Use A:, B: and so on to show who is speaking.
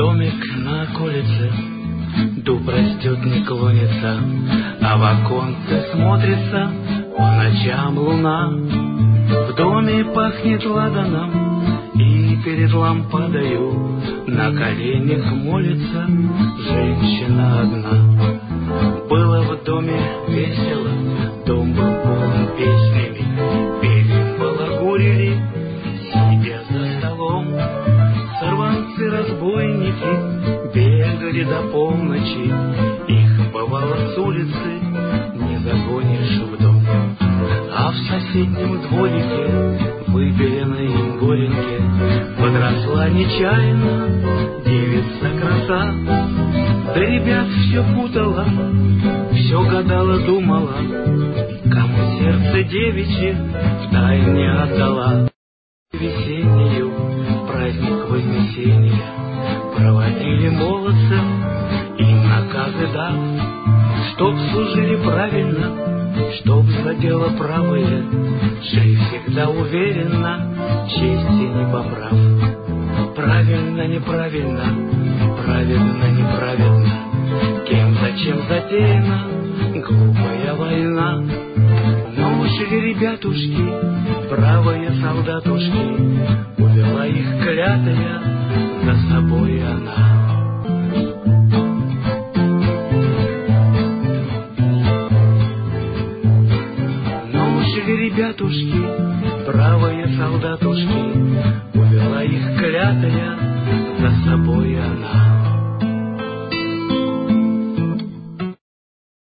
A: Домик на околице, дуб растет, не клонится, а в оконце смотрится по ночам луна. В доме пахнет ладаном, и перед лампадою на коленях молится женщина одна. Было в доме весело, дом был полон песнями, пели, балагурили, сидя за столом. Сорванцы-разбойники бегали до полночи, их, бывало, с улицы не загонишь в дом. А в соседнем дворике, выбеленной им гореньке, подросла нечаянно девица краса. Да ребят все путала, все гадала, думала, кому сердце девичье втайне отдала. Весеннюю, праздник Вознесения, проводили молодцы, им наказы дав, чтоб служили правильно, чтоб за дело правое шли всегда уверенно, чести не поправ. Правильно, неправильно, праведно, неправедно, кем, зачем затеяна глупая война. Но шли ребятушки, правые солдатушки, увела их клятая за собой она. Ребятушки, правые солдатушки, увела их клятая за собой она.